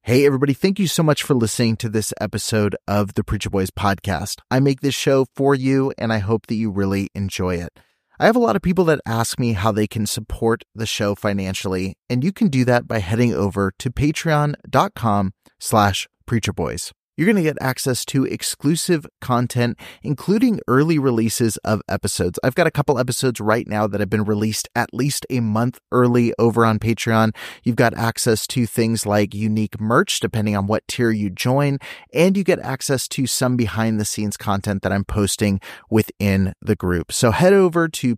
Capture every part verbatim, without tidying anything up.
Hey, everybody. Thank you so much for listening to this episode of the Preacher Boys podcast. I make this show for you, and I hope that you really enjoy it. I have a lot of people that ask me how they can support the show financially, and you can do that by heading over to patreon.com slash preacherboys. You're going to get access to exclusive content, including early releases of episodes. I've got a couple episodes right now that have been released at least a month early over on Patreon. You've got access to things like unique merch, depending on what tier you join, and you get access to some behind-the-scenes content that I'm posting within the group. So head over to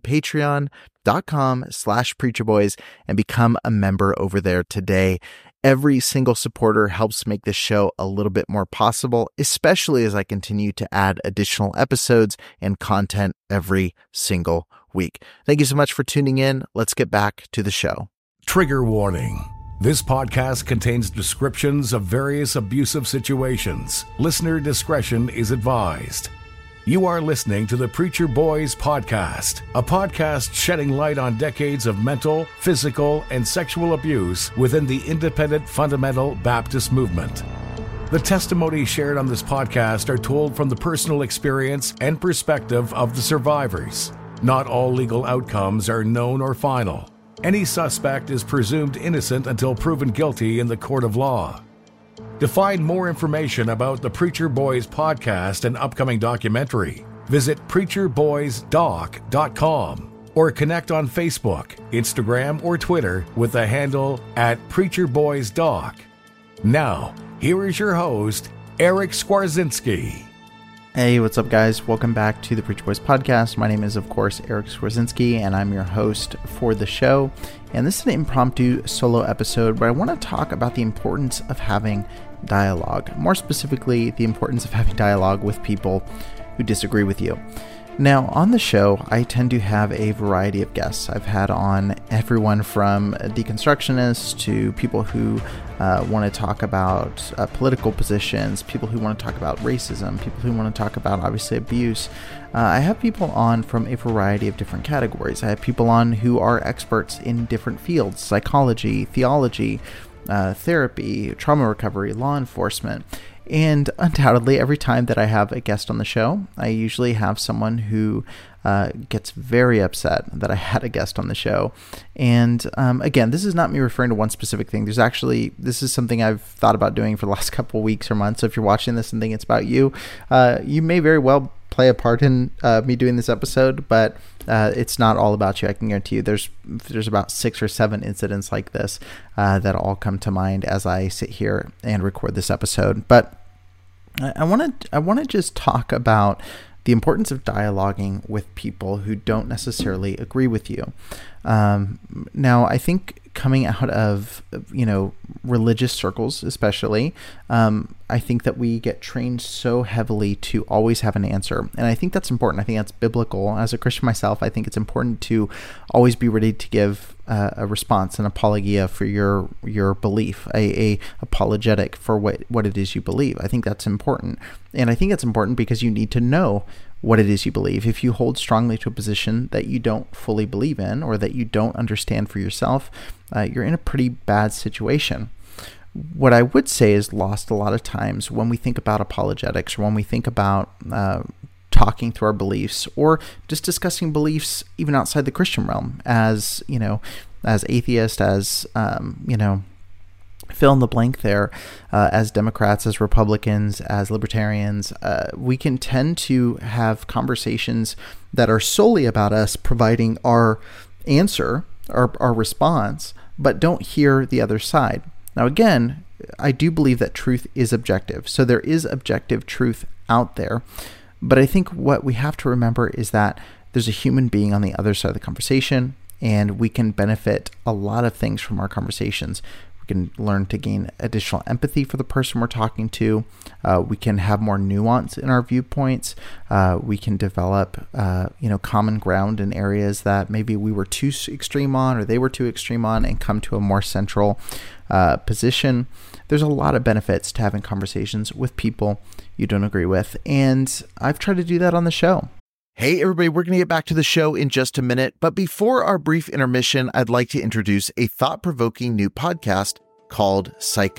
patreon.com slash preacherboys and become a member over there today. Every single supporter helps make this show a little bit more possible, especially as I continue to add additional episodes and content every single week. Thank you so much for tuning in. Let's get back to the show. Trigger warning. This podcast contains descriptions of various abusive situations. Listener discretion is advised. You are listening to the Preacher Boys podcast, a podcast shedding light on decades of mental, physical, and sexual abuse within the independent fundamental Baptist movement. The testimonies shared on this podcast are told from the personal experience and perspective of the survivors. Not all legal outcomes are known or final. Any suspect is presumed innocent until proven guilty in the court of law. To find more information about the Preacher Boys podcast and upcoming documentary, visit preacher boys doc dot com or connect on Facebook, Instagram, or Twitter with the handle at preacher boys doc. Now, here is your host, Eric Skwarczynski. Hey, what's up, guys? Welcome back to the Preacher Boys podcast. My name is, of course, Eric Skwarczynski, and I'm your host for the show. And this is an impromptu solo episode where I want to talk about the importance of having dialogue. More specifically, the importance of having dialogue with people who disagree with you. Now, on the show, I tend to have a variety of guests. I've had on everyone from deconstructionists to people who uh, want to talk about uh, political positions, people who want to talk about racism, people who want to talk about, obviously, abuse. Uh, I have people on from a variety of different categories. I have people on who are experts in different fields: psychology, theology, uh, therapy, trauma recovery, law enforcement. And undoubtedly, every time that I have a guest on the show, I usually have someone who uh, gets very upset that I had a guest on the show. And um, again, this is not me referring to one specific thing. There's actually, this is something I've thought about doing for the last couple weeks or months. So if you're watching this and think it's about you, uh, you may very well play a part in uh, me doing this episode, but uh, it's not all about you. I can guarantee you there's there's about six or seven incidents like this uh, that all come to mind as I sit here and record this episode. But I want to I want to just talk about the importance of dialoguing with people who don't necessarily agree with you. Um, now, I think coming out of, you know, religious circles, especially, um, I think that we get trained so heavily to always have an answer. And I think that's important. I think that's biblical. As a Christian myself, I think it's important to always be ready to give uh, a response, an apologia for your your belief, a, a apologetic for what, what it is you believe. I think that's important. And I think it's important because you need to know what it is you believe. If you hold strongly to a position that you don't fully believe in or that you don't understand for yourself, uh, you're in a pretty bad situation. What I would say is lost a lot of times when we think about apologetics or when we think about uh, talking through our beliefs or just discussing beliefs even outside the Christian realm as, you know, as atheist, as, um, you know, fill in the blank there, uh, as Democrats, as Republicans, as Libertarians, uh, we can tend to have conversations that are solely about us providing our answer, our, our response, but don't hear the other side. Now, again, I do believe that truth is objective. So there is objective truth out there. But I think what we have to remember is that there's a human being on the other side of the conversation, and we can benefit a lot of things from our conversations. We can learn to gain additional empathy for the person we're talking to. Uh, we can have more nuance in our viewpoints. Uh, we can develop, uh, you know, common ground in areas that maybe we were too extreme on or they were too extreme on, and come to a more central uh, position. There's a lot of benefits to having conversations with people you don't agree with, and I've tried to do that on the show. Hey, everybody, we're going to get back to the show in just a minute, but before our brief intermission, I'd like to introduce a thought-provoking new podcast called Psycho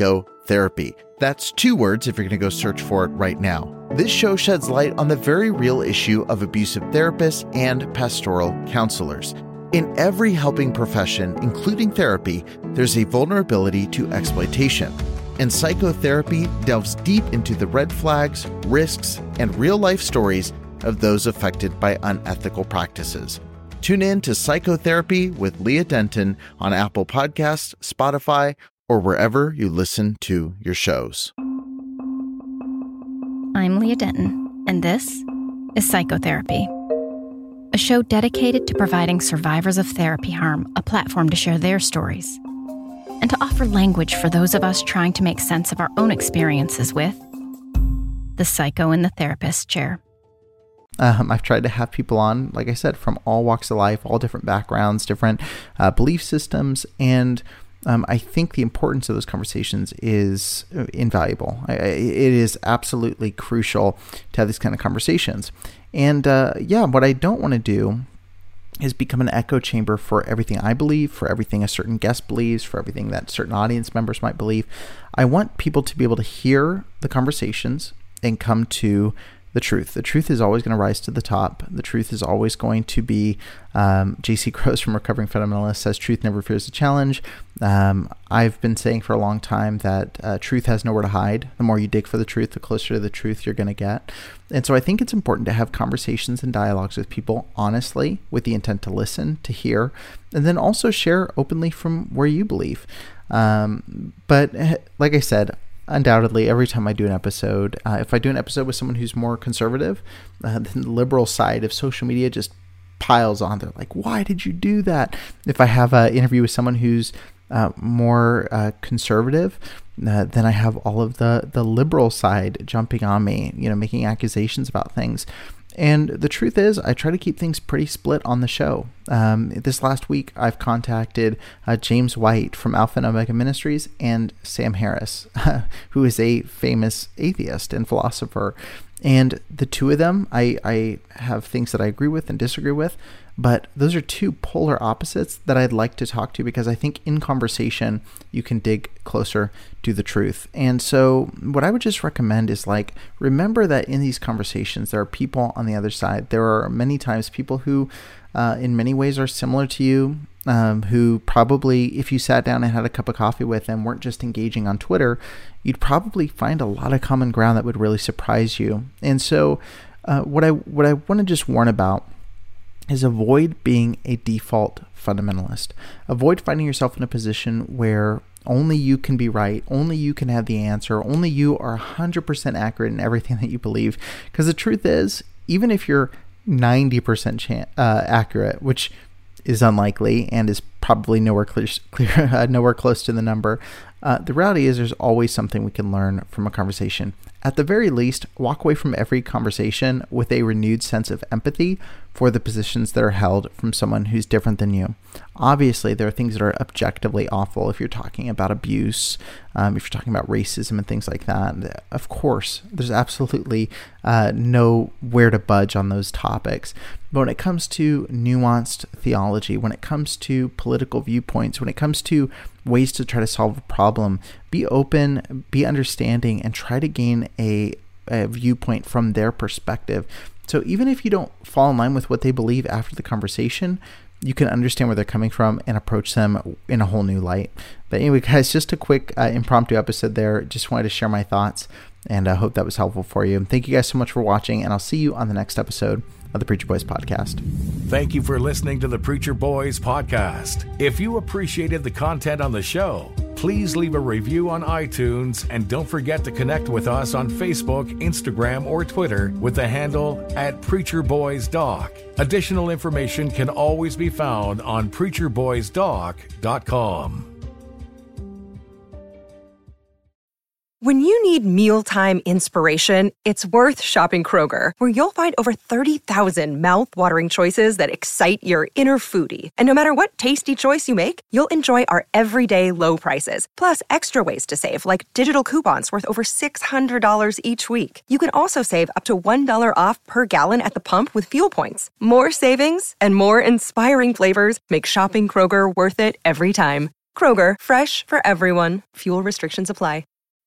Therapy. That's two words if you're going to go search for it right now. This show sheds light on the very real issue of abusive therapists and pastoral counselors. In every helping profession, including therapy, there's a vulnerability to exploitation. And psychotherapy delves deep into the red flags, risks, and real-life stories of those affected by unethical practices. Tune in to Psychotherapy with Leah Denton on Apple Podcasts, Spotify, or wherever you listen to your shows. I'm Leah Denton, and this is Psychotherapy, a show dedicated to providing survivors of therapy harm a platform to share their stories and to offer language for those of us trying to make sense of our own experiences with the psycho in the therapist chair. Um, I've tried to have people on, like I said, from all walks of life, all different backgrounds, different uh, belief systems, and um, I think the importance of those conversations is invaluable. I, it is absolutely crucial to have these kind of conversations. And uh, yeah, what I don't want to do is become an echo chamber for everything I believe, for everything a certain guest believes, for everything that certain audience members might believe. I want people to be able to hear the conversations and come to the truth. The truth is always going to rise to the top. The truth is always going to be, um, J C Gross from Recovering Fundamentalist says, truth never fears a challenge. Um, I've been saying for a long time that uh, truth has nowhere to hide. The more you dig for the truth, the closer to the truth you're going to get. And so I think it's important to have conversations and dialogues with people honestly, with the intent to listen, to hear, and then also share openly from where you believe. Um, but like I said, undoubtedly, every time I do an episode, uh, if I do an episode with someone who's more conservative, uh, then the liberal side of social media just piles on. They're like, why did you do that? If I have an interview with someone who's uh, more uh, conservative, uh, then I have all of the, the liberal side jumping on me, you know, making accusations about things. And the truth is, I try to keep things pretty split on the show. Um, this last week, I've contacted uh, James White from Alpha and Omega Ministries and Sam Harris, who is a famous atheist and philosopher. And the two of them, I, I have things that I agree with and disagree with, but those are two polar opposites that I'd like to talk to because I think in conversation, you can dig closer to the truth. And so what I would just recommend is like, remember that in these conversations, there are people on the other side. There are many times people who uh, in many ways are similar to you, um, who probably, if you sat down and had a cup of coffee with them, weren't just engaging on Twitter, you'd probably find a lot of common ground that would really surprise you. And so uh, what I what I want to just warn about is avoid being a default fundamentalist. Avoid finding yourself in a position where only you can be right, only you can have the answer, only you are one hundred percent accurate in everything that you believe. Because the truth is, even if you're ninety percent chan- uh, accurate, which is unlikely and is probably nowhere clear, clear uh, nowhere close to the number, uh, the reality is there's always something we can learn from a conversation. At the very least, walk away from every conversation with a renewed sense of empathy for the positions that are held from someone who's different than you. Obviously, there are things that are objectively awful if you're talking about abuse, um, if you're talking about racism and things like that. Of course, there's absolutely uh, nowhere to budge on those topics. But when it comes to nuanced theology, when it comes to political viewpoints, when it comes to ways to try to solve a problem, be open, be understanding, and try to gain a, a viewpoint from their perspective. So even if you don't fall in line with what they believe after the conversation, you can understand where they're coming from and approach them in a whole new light. But anyway, guys, just a quick uh, impromptu episode there. Just wanted to share my thoughts, and I hope that was helpful for you. Thank you guys so much for watching, and I'll see you on the next episode of the Preacher Boys Podcast. Thank you for listening to the Preacher Boys Podcast. If you appreciated the content on the show, please leave a review on iTunes, and don't forget to connect with us on Facebook, Instagram, or Twitter with the handle at Preacher Boys Doc. Additional information can always be found on preacher boys doc dot com. When you need mealtime inspiration, it's worth shopping Kroger, where you'll find over thirty thousand mouth-watering choices that excite your inner foodie. And no matter what tasty choice you make, you'll enjoy our everyday low prices, plus extra ways to save, like digital coupons worth over six hundred dollars each week. You can also save up to one dollar off per gallon at the pump with fuel points. More savings and more inspiring flavors make shopping Kroger worth it every time. Kroger, fresh for everyone. Fuel restrictions apply.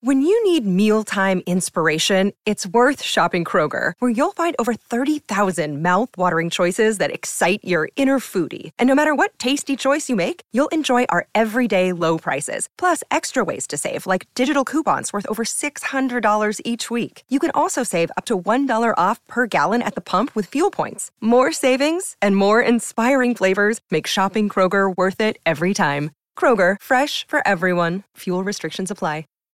When you need mealtime inspiration, it's worth shopping Kroger, where you'll find over thirty thousand mouth-watering choices that excite your inner foodie. And no matter what tasty choice you make, you'll enjoy our everyday low prices, plus extra ways to save, like digital coupons worth over six hundred dollars each week. You can also save up to one dollar off per gallon at the pump with fuel points. More savings and more inspiring flavors make shopping Kroger worth it every time. Kroger, fresh for everyone. Fuel restrictions apply.